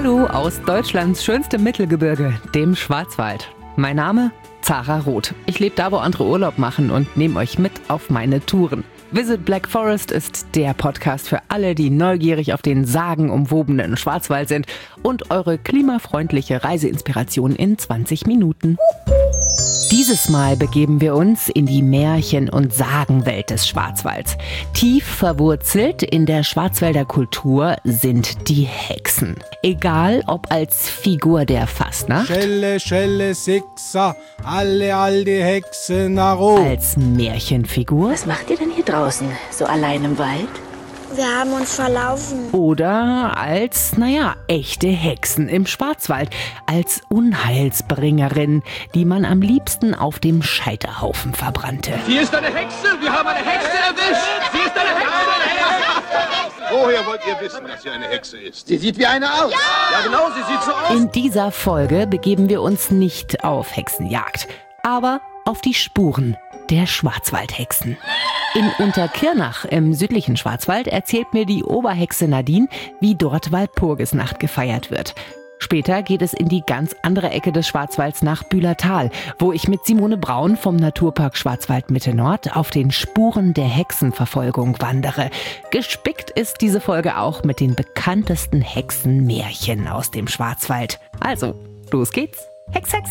Hallo aus Deutschlands schönstem Mittelgebirge, dem Schwarzwald. Mein Name? Zara Roth. Ich lebe da, wo andere Urlaub machen und nehme euch mit auf meine Touren. Visit Black Forest ist der Podcast für alle, die neugierig auf den sagenumwobenen Schwarzwald sind und eure klimafreundliche Reiseinspiration in 20 Minuten. Dieses Mal begeben wir uns in die Märchen- und Sagenwelt des Schwarzwalds. Tief verwurzelt in der Schwarzwälder Kultur sind die Hexen. Egal ob als Figur der Fastnacht, Schelle, Schelle, Sechser, alle Hexen nach oben. als Märchenfigur Was macht ihr denn hier draußen, so allein im Wald? Wir haben uns verlaufen. oder als, echte Hexen im Schwarzwald. Als Unheilsbringerin, die man am liebsten auf dem Scheiterhaufen verbrannte. Sie ist eine Hexe! Wir haben eine Hexe erwischt! Sie ist eine Hexe! Woher wollt ihr wissen, dass sie eine Hexe ist? Sie sieht wie eine aus! Ja, genau, sie sieht so aus! In dieser Folge begeben wir uns nicht auf Hexenjagd, aber auf die Spuren der Schwarzwaldhexen. In Unterkirnach im südlichen Schwarzwald erzählt mir die Oberhexe Nadine, wie dort Walpurgisnacht gefeiert wird. Später geht es in die ganz andere Ecke des Schwarzwalds nach Bühlertal, wo ich mit Simone Braun vom Naturpark Schwarzwald Mitte Nord auf den Spuren der Hexenverfolgung wandere. Gespickt ist diese Folge auch mit den bekanntesten Hexenmärchen aus dem Schwarzwald. Also, los geht's. Hex, Hex!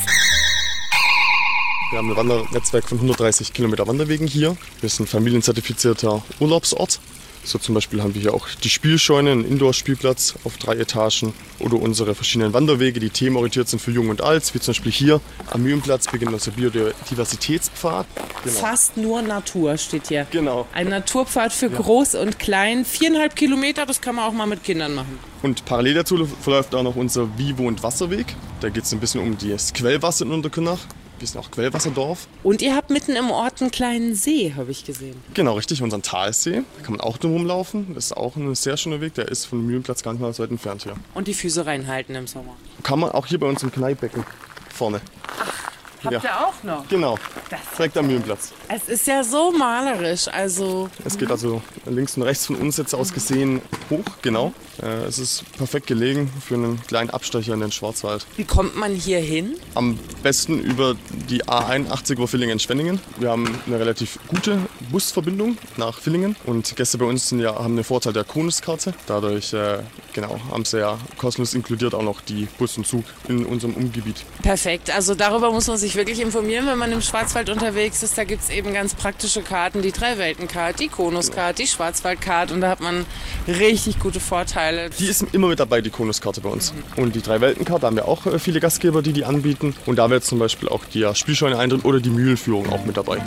Wir haben ein Wandernetzwerk von 130 Kilometer Wanderwegen hier. Wir sind ein familienzertifizierter Urlaubsort. So zum Beispiel haben wir hier auch die Spielscheune, einen Indoor-Spielplatz auf 3 Etagen oder unsere verschiedenen Wanderwege, die themenorientiert sind für Jung und Alt, wie zum Beispiel hier am Mühlenplatz beginnt unser Biodiversitätspfad. Genau. Fast nur Natur steht hier. Genau. Ein Naturpfad für Groß und Klein. 4,5 Kilometer, das kann man auch mal mit Kindern machen. Und parallel dazu verläuft auch noch unser Vivo- und Wasserweg. Da geht es ein bisschen um das Quellwasser in Unterkirnach. Wir sind auch Quellwasserdorf. Und ihr habt mitten im Ort einen kleinen See, habe ich gesehen. Genau, richtig, unseren Talsee. Da kann man auch drum rumlaufen. Das ist auch ein sehr schöner Weg. Der ist vom Mühlenplatz gar nicht mal so weit entfernt hier. Und die Füße reinhalten im Sommer. Kann man auch hier bei uns im Kneippbecken vorne. Habt ihr auch noch? Genau, direkt am Mühlenplatz. Es ist ja so malerisch, also... Es geht also links und rechts von uns jetzt aus gesehen hoch, genau. Es ist perfekt gelegen für einen kleinen Abstecher in den Schwarzwald. Wie kommt man hier hin? Am besten über die A81 über Villingen-Schwenningen. Wir haben eine relativ gute Busverbindung nach Villingen und Gäste bei uns haben den Vorteil der Konuskarte. Dadurch haben sie ja kostenlos inkludiert auch noch die Bus und Zug in unserem Umgebiet. Perfekt, also darüber muss man sich wirklich informieren, wenn man im Schwarzwald unterwegs ist. Da gibt es eben ganz praktische Karten, die Drei-Welten-Card, die Konus-Card, die Schwarzwald-Card und da hat man richtig gute Vorteile. Die ist immer mit dabei, die Konuskarte bei uns. Und die Drei-Welten-Card, da haben wir auch viele Gastgeber, die anbieten. Und da wäre jetzt zum Beispiel auch die Spielscheune Eintritt oder die Mühlenführung auch mit dabei.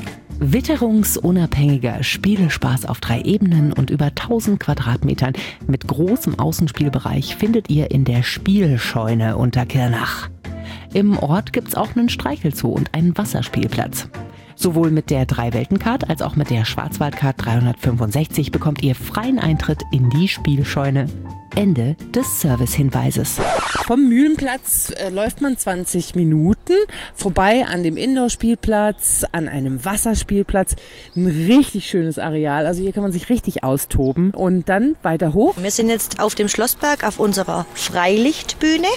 Witterungsunabhängiger Spielespaß auf 3 Ebenen und über 1000 Quadratmetern mit großem Außenspielbereich findet ihr in der Spielscheune Unterkirnach. Im Ort gibt's auch einen Streichelzoo und einen Wasserspielplatz. Sowohl mit der Drei-Welten-Card als auch mit der Schwarzwald-Card 365 bekommt ihr freien Eintritt in die Spielscheune. Ende des Servicehinweises. Vom Mühlenplatz läuft man 20 Minuten vorbei an dem Indoor-Spielplatz, an einem Wasserspielplatz. Ein richtig schönes Areal, also hier kann man sich richtig austoben. Und dann weiter hoch. Wir sind jetzt auf dem Schlossberg auf unserer Freilichtbühne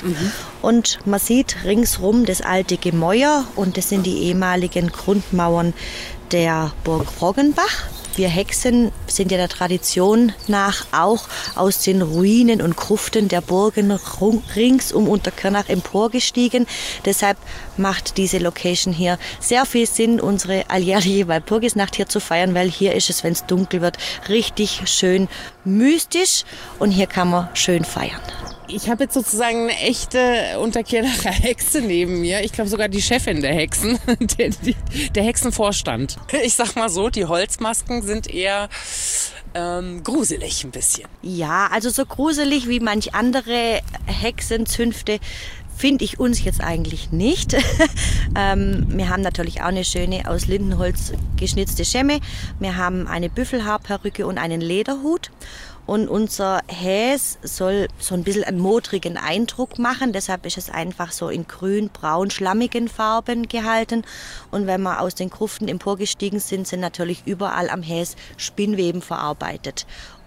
und man sieht ringsrum das alte Gemäuer und das sind die ehemaligen Grundmauern der Burg Roggenbach. Wir Hexen sind ja der Tradition nach auch aus den Ruinen und Gruften der Burgen rings um Unterkirnach emporgestiegen. Deshalb macht diese Location hier sehr viel Sinn, unsere alljährliche Walpurgisnacht hier zu feiern, weil hier ist es, wenn es dunkel wird, richtig schön mystisch und hier kann man schön feiern. Ich habe jetzt sozusagen eine echte Unterkirnacher Hexe neben mir. Ich glaube sogar die Chefin der Hexen, der Hexenvorstand. Ich sag mal so, die Holzmasken sind eher gruselig ein bisschen. Ja, also so gruselig wie manch andere Hexenzünfte finde ich uns jetzt eigentlich nicht. Wir haben natürlich auch eine schöne aus Lindenholz geschnitzte Schemme. Wir haben eine Büffelhaarperücke und einen Lederhut. Und unser Häs soll so ein bisschen einen modrigen Eindruck machen. Deshalb ist es einfach so in grün, braun, schlammigen Farben gehalten. Und wenn wir aus den Gruften emporgestiegen sind, sind natürlich überall am Häs Spinnweben verarbeitet.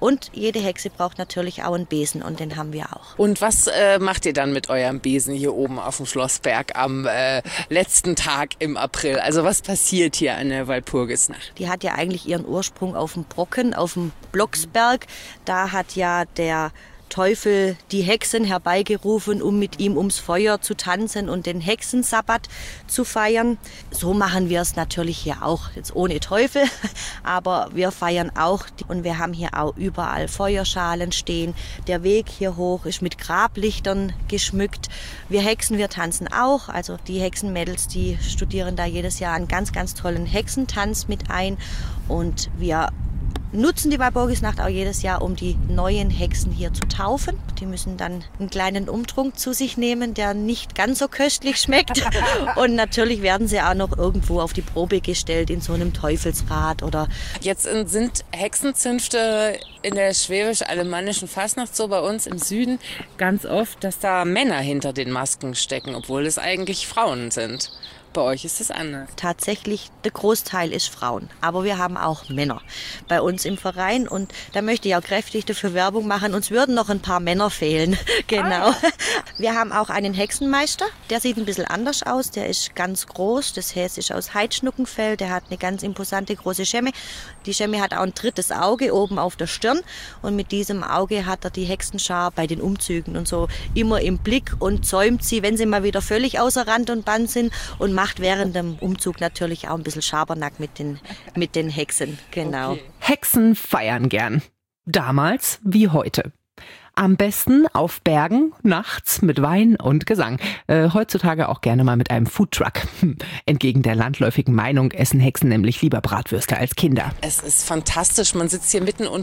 Und jede Hexe braucht natürlich auch einen Besen und den haben wir auch. Und was macht ihr dann mit eurem Besen hier oben auf dem Schlossberg am letzten Tag im April? Also was passiert hier an der Walpurgisnacht? Die hat ja eigentlich ihren Ursprung auf dem Brocken, auf dem Blocksberg. Da hat ja der Teufel die Hexen herbeigerufen, um mit ihm ums Feuer zu tanzen und den Hexensabbat zu feiern. So machen wir es natürlich hier auch, jetzt ohne Teufel, aber wir feiern auch und wir haben hier auch überall Feuerschalen stehen. Der Weg hier hoch ist mit Grablichtern geschmückt. Wir Hexen, wir tanzen auch, also die Hexenmädels, die studieren da jedes Jahr einen ganz, ganz tollen Hexentanz mit ein und wir nutzen die Walpurgisnacht auch jedes Jahr, um die neuen Hexen hier zu taufen. Die müssen dann einen kleinen Umtrunk zu sich nehmen, der nicht ganz so köstlich schmeckt. Und natürlich werden sie auch noch irgendwo auf die Probe gestellt in so einem Teufelsrad oder. Jetzt sind Hexenzünfte in der schwäbisch-alemannischen Fastnacht so bei uns im Süden ganz oft, dass da Männer hinter den Masken stecken, obwohl es eigentlich Frauen sind. Bei euch ist es anders. Tatsächlich, der Großteil ist Frauen. Aber wir haben auch Männer bei uns im Verein. Und da möchte ich auch kräftig dafür Werbung machen. Uns würden noch ein paar Männer fehlen. Genau. Wir haben auch einen Hexenmeister. Der sieht ein bisschen anders aus. Der ist ganz groß. Das Häs ist aus Heidschnuckenfell. Der hat eine ganz imposante große Schemme. Die Schemme hat auch ein drittes Auge oben auf der Stirn. Und mit diesem Auge hat er die Hexenschar bei den Umzügen und so immer im Blick und zäumt sie, wenn sie mal wieder völlig außer Rand und Band sind und macht während dem Umzug natürlich auch ein bisschen Schabernack mit den Hexen. Genau. Okay. Hexen feiern gern. Damals wie heute. Am besten auf Bergen, nachts mit Wein und Gesang. Heutzutage auch gerne mal mit einem Foodtruck. Entgegen der landläufigen Meinung essen Hexen nämlich lieber Bratwürste als Kinder. Es ist fantastisch. Man sitzt hier mitten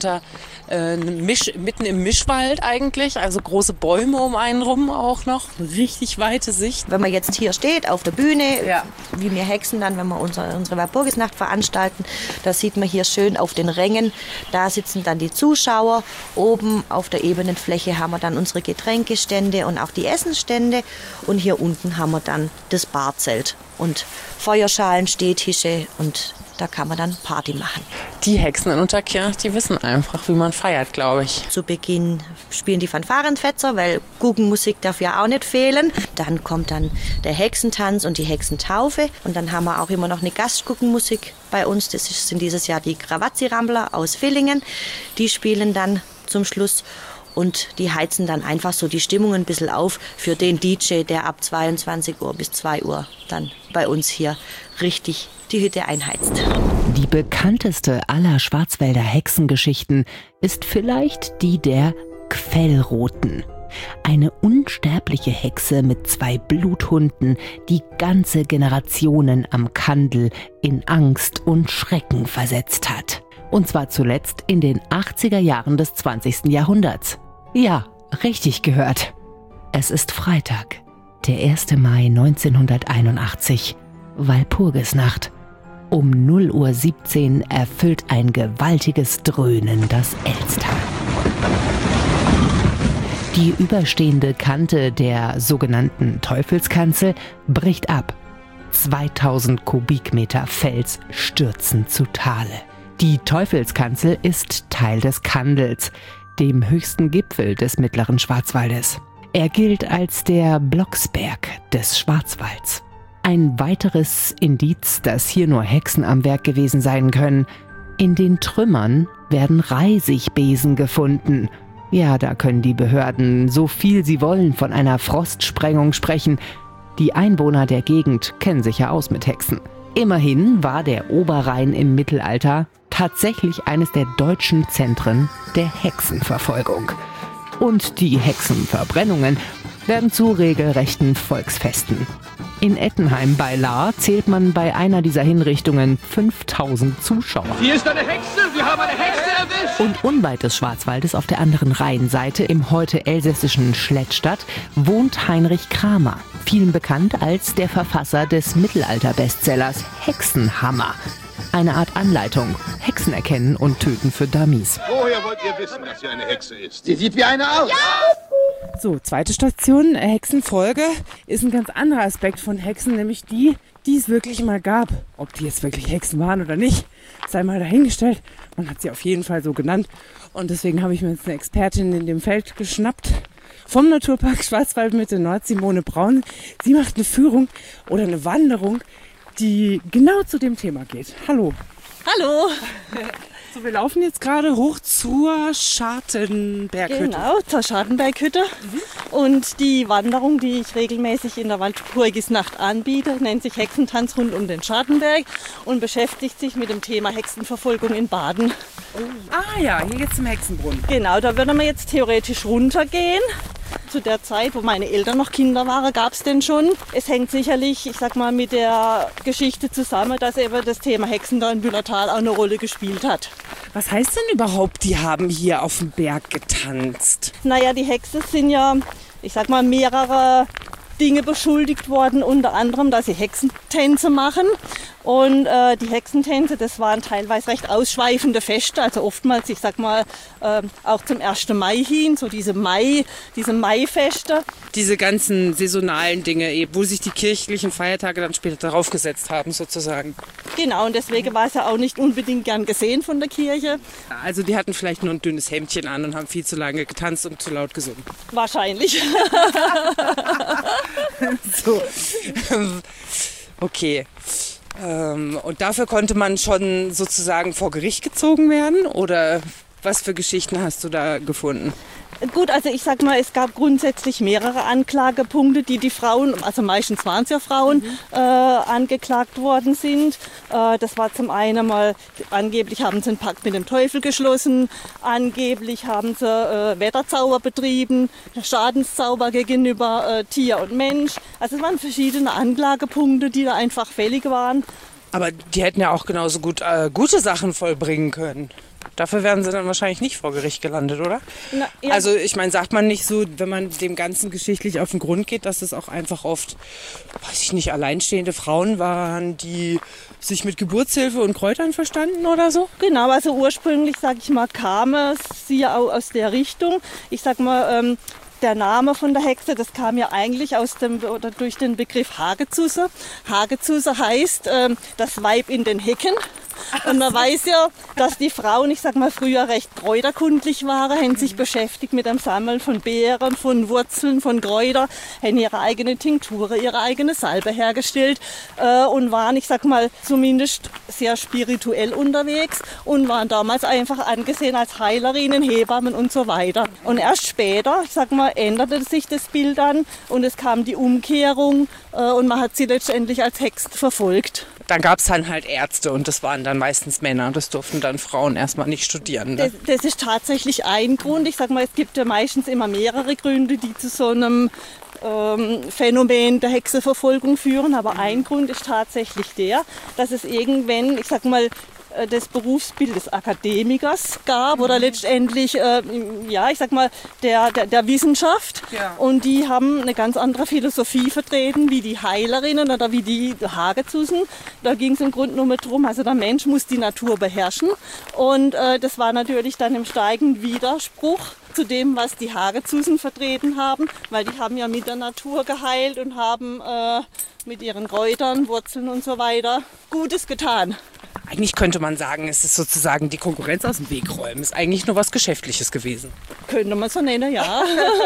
mitten im Mischwald eigentlich. Also große Bäume um einen rum auch noch. Richtig weite Sicht. Wenn man jetzt hier steht auf der Bühne, ja, wie wir Hexen dann, wenn wir unsere Walpurgisnacht veranstalten, da sieht man hier schön auf den Rängen. Da sitzen dann die Zuschauer. Oben auf der ebenen Fläche haben wir dann unsere Getränkestände und auch die Essensstände. Und hier unten haben wir dann das Barzelt und Feuerschalen, Stehtische und da kann man dann Party machen. Die Hexen in Unterkirch, die wissen einfach, wie man feiert, glaube ich. Zu Beginn spielen die Fanfarenfetzer, weil Guggenmusik darf ja auch nicht fehlen. Dann kommt dann der Hexentanz und die Hexentaufe. Und dann haben wir auch immer noch eine Gastguggenmusik bei uns. Das sind dieses Jahr die Krawatzi-Rambler aus Villingen. Die spielen dann zum Schluss. Und die heizen dann einfach so die Stimmung ein bisschen auf für den DJ, der ab 22 Uhr bis 2 Uhr dann bei uns hier richtig die Hütte einheizt. Die bekannteste aller Schwarzwälder Hexengeschichten ist vielleicht die der Quellroten. Eine unsterbliche Hexe mit 2 Bluthunden, die ganze Generationen am Kandel in Angst und Schrecken versetzt hat. Und zwar zuletzt in den 80er Jahren des 20. Jahrhunderts. Ja, richtig gehört. Es ist Freitag, der 1. Mai 1981, Walpurgisnacht. Um 0:17 Uhr erfüllt ein gewaltiges Dröhnen das Elztal. Die überstehende Kante der sogenannten Teufelskanzel bricht ab. 2000 Kubikmeter Fels stürzen zu Tale. Die Teufelskanzel ist Teil des Kandels, dem höchsten Gipfel des mittleren Schwarzwaldes. Er gilt als der Blocksberg des Schwarzwalds. Ein weiteres Indiz, dass hier nur Hexen am Werk gewesen sein können. In den Trümmern werden Reisigbesen gefunden. Ja, da können die Behörden so viel sie wollen von einer Frostsprengung sprechen. Die Einwohner der Gegend kennen sich ja aus mit Hexen. Immerhin war der Oberrhein im Mittelalter tatsächlich eines der deutschen Zentren der Hexenverfolgung. Und die Hexenverbrennungen werden zu regelrechten Volksfesten. In Ettenheim bei Lahr zählt man bei einer dieser Hinrichtungen 5000 Zuschauer. Hier ist eine Hexe, wir haben eine Hexe erwischt! Und unweit des Schwarzwaldes auf der anderen Rheinseite, im heute elsässischen Schlettstadt, wohnt Heinrich Kramer, vielen bekannt als der Verfasser des Mittelalter-Bestsellers Hexenhammer. Eine Art Anleitung, Hexen erkennen und töten für Dummies. Woher wollt ihr wissen, dass sie eine Hexe ist? Sie sieht wie eine aus! Ja! So, zweite Station, Hexenfolge, ist ein ganz anderer Aspekt von Hexen, nämlich die es wirklich mal gab. Ob die jetzt wirklich Hexen waren oder nicht, sei mal dahingestellt. Man hat sie auf jeden Fall so genannt. Und deswegen habe ich mir jetzt eine Expertin in dem Feld geschnappt. Vom Naturpark Schwarzwaldmitte Nord, Simone Braun. Sie macht eine Führung oder eine Wanderung, die genau zu dem Thema geht. Hallo. Hallo. So, wir laufen jetzt gerade hoch zur Schartenberghütte. Genau, zur Schartenberghütte. Und die Wanderung, die ich regelmäßig in der Walpurgisnacht anbiete, nennt sich Hexentanz rund um den Schartenberg und beschäftigt sich mit dem Thema Hexenverfolgung in Baden. Oh. Ah ja, hier geht's zum Hexenbrunnen. Genau, da würden wir jetzt theoretisch runtergehen. Zu der Zeit, wo meine Eltern noch Kinder waren, gab es den schon. Es hängt sicherlich, ich sag mal, mit der Geschichte zusammen, dass eben das Thema Hexen da in Bühlertal auch eine Rolle gespielt hat. Was heißt denn überhaupt, die haben hier auf dem Berg getanzt? Naja, die Hexen sind ja, ich sag mal, mehrere Dinge beschuldigt worden, unter anderem, dass sie Hexentänze machen. Und die Hexentänze, das waren teilweise recht ausschweifende Feste, also oftmals, ich sag mal, auch zum 1. Mai hin, so diese Maifeste. Diese ganzen saisonalen Dinge, wo sich die kirchlichen Feiertage dann später darauf gesetzt haben, sozusagen. Genau, und deswegen war es ja auch nicht unbedingt gern gesehen von der Kirche. Also die hatten vielleicht nur ein dünnes Hemdchen an und haben viel zu lange getanzt und zu laut gesungen. Wahrscheinlich. So. Okay. Und dafür konnte man schon sozusagen vor Gericht gezogen werden? Oder was für Geschichten hast du da gefunden? Gut, also ich sag mal, es gab grundsätzlich mehrere Anklagepunkte, die Frauen, also meistens waren es ja Frauen, angeklagt worden sind. Das war zum einen mal, angeblich haben sie einen Pakt mit dem Teufel geschlossen, angeblich haben sie Wetterzauber betrieben, Schadenszauber gegenüber Tier und Mensch. Also es waren verschiedene Anklagepunkte, die da einfach fällig waren. Aber die hätten ja auch genauso gut gute Sachen vollbringen können. Dafür wären sie dann wahrscheinlich nicht vor Gericht gelandet, oder? Na, ja. Also ich meine, sagt man nicht so, wenn man dem Ganzen geschichtlich auf den Grund geht, dass es auch einfach oft, weiß ich nicht, alleinstehende Frauen waren, die sich mit Geburtshilfe und Kräutern verstanden oder so? Genau, also ursprünglich, sag ich mal, kam es ja auch aus der Richtung. Ich sag mal, der Name von der Hexe, das kam ja eigentlich durch den Begriff Hagezusse. Hagezusse heißt das Weib in den Hecken. Und man weiß ja, dass die Frauen, ich sag mal, früher recht kräuterkundlich waren, haben sich beschäftigt mit dem Sammeln von Beeren, von Wurzeln, von Kräutern, haben ihre eigene Tinktur, ihre eigene Salbe hergestellt und waren, ich sag mal, zumindest sehr spirituell unterwegs und waren damals einfach angesehen als Heilerinnen, Hebammen und so weiter. Und erst später, ich sag mal, änderte sich das Bild dann und es kam die Umkehrung und man hat sie letztendlich als Hexen verfolgt. Dann gab es dann halt Ärzte und das waren dann meistens Männer. Das durften dann Frauen erstmal nicht studieren. Ne? Das ist tatsächlich ein Grund. Ich sag mal, es gibt ja meistens immer mehrere Gründe, die zu so einem Phänomen der Hexenverfolgung führen. Aber ein Grund ist tatsächlich der, dass es irgendwann, ich sag mal, das Berufsbild des Akademikers gab oder letztendlich, ja, ich sag mal, der Wissenschaft. Ja. Und die haben eine ganz andere Philosophie vertreten, wie die Heilerinnen oder wie die Hagezusen. Da ging es im Grunde nur darum, also der Mensch muss die Natur beherrschen. Und das war natürlich dann im steigenden Widerspruch zu dem, was die Hagezusen vertreten haben, weil die haben ja mit der Natur geheilt und haben mit ihren Kräutern, Wurzeln und so weiter Gutes getan. Eigentlich könnte man sagen, es ist sozusagen die Konkurrenz aus dem Weg räumen. Ist eigentlich nur was Geschäftliches gewesen. Könnte man so nennen, ja.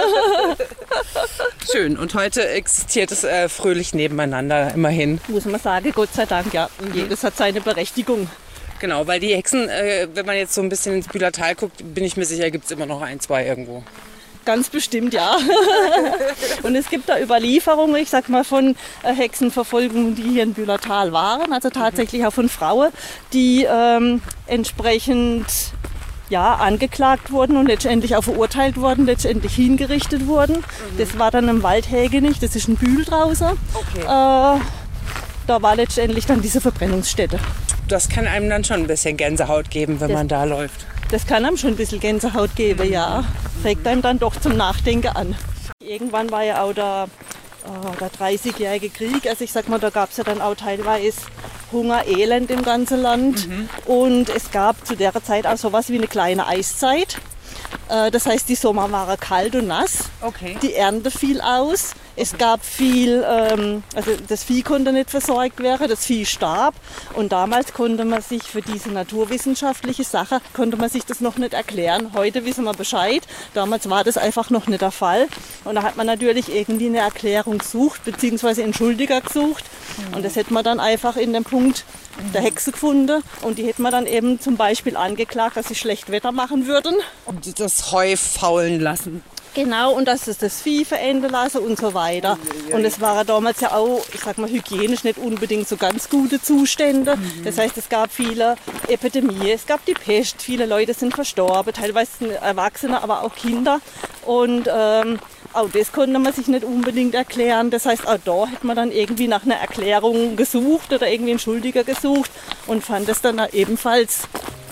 Schön. Und heute existiert es fröhlich nebeneinander, immerhin. Muss man sagen, Gott sei Dank, ja. Jedes hat seine Berechtigung. Genau, weil die Hexen, wenn man jetzt so ein bisschen ins Bühlertal guckt, bin ich mir sicher, gibt es immer noch ein, zwei irgendwo. Ganz bestimmt, ja. Und es gibt da Überlieferungen, ich sag mal, von Hexenverfolgungen, die hier in Bühlertal waren. Also tatsächlich auch von Frauen, die entsprechend angeklagt wurden und letztendlich auch verurteilt wurden, letztendlich hingerichtet wurden. Das war dann im Waldhägenich, das ist ein Bühl draußen. Okay. Da war letztendlich dann diese Verbrennungsstätte. Das kann einem dann schon ein bisschen Gänsehaut geben, wenn man da läuft. Das kann einem schon ein bisschen Gänsehaut geben, ja. Regt einem dann doch zum Nachdenken an. Irgendwann war ja auch der 30-jährige Krieg. Also ich sag mal, da gab es ja dann auch teilweise Hunger, Elend im ganzen Land. Und es gab zu der Zeit auch sowas wie eine kleine Eiszeit. Das heißt, die Sommer waren kalt und nass. Okay. Die Ernte fiel aus. Es gab viel, also das Vieh konnte nicht versorgt werden, das Vieh starb. Und damals konnte man sich für diese naturwissenschaftliche Sache, konnte man sich das noch nicht erklären. Heute wissen wir Bescheid. Damals war das einfach noch nicht der Fall. Und da hat man natürlich irgendwie eine Erklärung gesucht, beziehungsweise Entschuldiger gesucht. Und das hätte man dann einfach in dem Punkt der Hexe gefunden. Und die hätte man dann eben zum Beispiel angeklagt, dass sie schlecht Wetter machen würden. Und das Heu faulen lassen. Genau, und dass es das Vieh verenden lassen und so weiter. Und es waren damals ja auch, ich sag mal, hygienisch nicht unbedingt so ganz gute Zustände. Das heißt, es gab viele Epidemien, es gab die Pest, viele Leute sind verstorben, teilweise Erwachsene, aber auch Kinder. Und auch das konnte man sich nicht unbedingt erklären. Das heißt, auch da hätte man dann irgendwie nach einer Erklärung gesucht oder irgendwie einen Schuldiger gesucht und fand es dann ebenfalls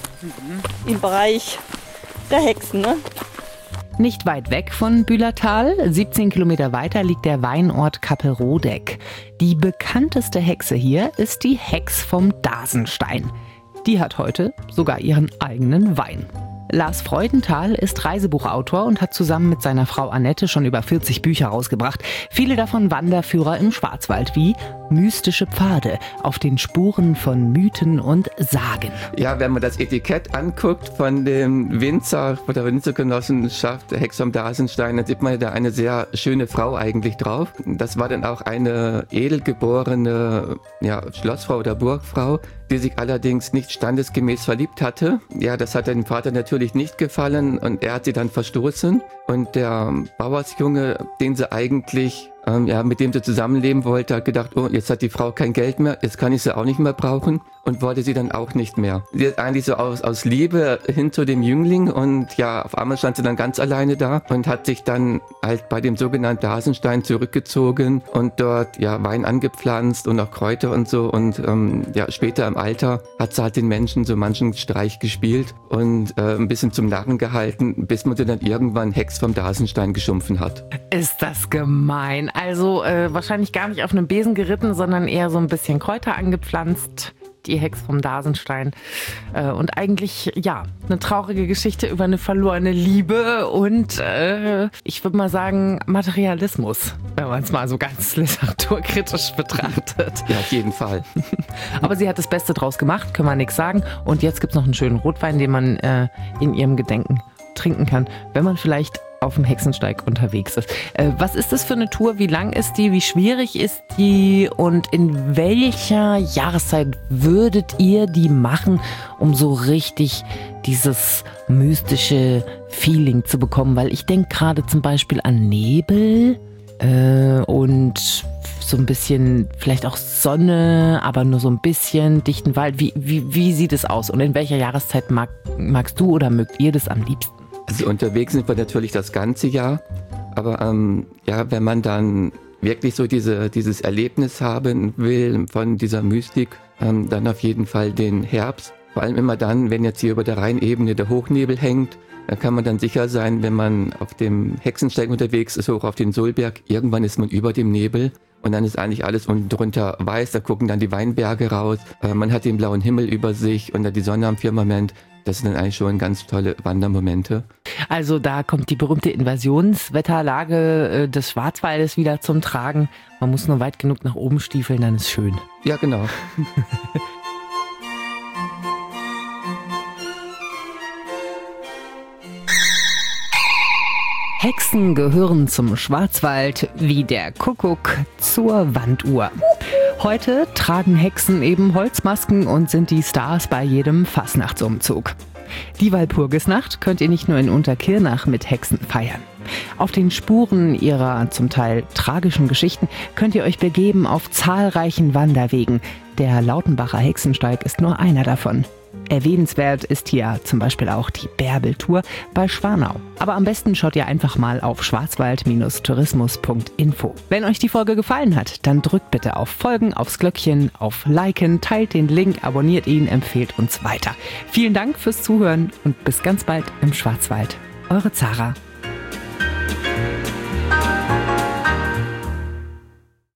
im Bereich der Hexen. Ne? Nicht weit weg von Bühlertal, 17 Kilometer weiter, liegt der Weinort Kappelrodeck. Die bekannteste Hexe hier ist die Hex vom Dasenstein. Die hat heute sogar ihren eigenen Wein. Lars Freudenthal ist Reisebuchautor und hat zusammen mit seiner Frau Annette schon über 40 Bücher rausgebracht. Viele davon Wanderführer im Schwarzwald wie Mystische Pfade auf den Spuren von Mythen und Sagen. Ja, wenn man das Etikett anguckt von dem Winzer, von der Winzergenossenschaft der Hex vom Dasenstein, dann sieht man da eine sehr schöne Frau eigentlich drauf. Das war dann auch eine edelgeborene Schlossfrau oder Burgfrau, die sich allerdings nicht standesgemäß verliebt hatte. Ja, das hat dem Vater natürlich nicht gefallen und er hat sie dann verstoßen. Und der Bauersjunge, den sie eigentlich mit dem sie zusammenleben wollte, hat gedacht, oh, jetzt hat die Frau kein Geld mehr, jetzt kann ich sie auch nicht mehr brauchen und wollte sie dann auch nicht mehr. Sie ist eigentlich so aus Liebe hin zu dem Jüngling und ja, auf einmal stand sie dann ganz alleine da und hat sich dann halt bei dem sogenannten Dasenstein zurückgezogen und dort Wein angepflanzt und auch Kräuter und so und später im Alter hat sie halt den Menschen so manchen Streich gespielt und ein bisschen zum Narren gehalten, bis man sie dann irgendwann Hex vom Dasenstein geschumpfen hat. Ist das gemein. Also wahrscheinlich gar nicht auf einem Besen geritten, sondern eher so ein bisschen Kräuter angepflanzt. Die Hex vom Dasenstein. Und eigentlich, eine traurige Geschichte über eine verlorene Liebe und ich würde mal sagen, Materialismus, wenn man es mal so ganz literaturkritisch betrachtet. Ja, auf jeden Fall. Aber sie hat das Beste draus gemacht, können wir nichts sagen. Und jetzt gibt es noch einen schönen Rotwein, den man in ihrem Gedenken trinken kann, wenn man vielleicht auf dem Hexensteig unterwegs ist. Was ist das für eine Tour? Wie lang ist die? Wie schwierig ist die? Und in welcher Jahreszeit würdet ihr die machen, um so richtig dieses mystische Feeling zu bekommen? Weil ich denke gerade zum Beispiel an Nebel und so ein bisschen vielleicht auch Sonne, aber nur so ein bisschen dichten Wald. Wie sieht es aus? Und in welcher Jahreszeit magst du oder mögt ihr das am liebsten? Also unterwegs sind wir natürlich das ganze Jahr, aber wenn man dann wirklich so dieses Erlebnis haben will von dieser Mystik, dann auf jeden Fall den Herbst. Vor allem immer dann, wenn jetzt hier über der Rheinebene der Hochnebel hängt, dann kann man dann sicher sein, wenn man auf dem Hexensteig unterwegs ist, hoch auf den Sohlberg, irgendwann ist man über dem Nebel. Und dann ist eigentlich alles unten drunter weiß, da gucken dann die Weinberge raus, man hat den blauen Himmel über sich und dann die Sonne am Firmament. Das sind dann eigentlich schon ganz tolle Wandermomente. Also da kommt die berühmte Invasionswetterlage des Schwarzwaldes wieder zum Tragen. Man muss nur weit genug nach oben stiefeln, dann ist schön. Ja, genau. Hexen gehören zum Schwarzwald wie der Kuckuck zur Wanduhr. Heute tragen Hexen eben Holzmasken und sind die Stars bei jedem Fastnachtsumzug. Die Walpurgisnacht könnt ihr nicht nur in Unterkirnach mit Hexen feiern. Auf den Spuren ihrer zum Teil tragischen Geschichten könnt ihr euch begeben auf zahlreichen Wanderwegen. Der Lautenbacher Hexensteig ist nur einer davon. Erwähnenswert ist hier zum Beispiel auch die Bärbeltour bei Schwanau. Aber am besten schaut ihr einfach mal auf schwarzwald-tourismus.info. Wenn euch die Folge gefallen hat, dann drückt bitte auf Folgen, aufs Glöckchen, auf Liken, teilt den Link, abonniert ihn, empfehlt uns weiter. Vielen Dank fürs Zuhören und bis ganz bald im Schwarzwald. Eure Zara.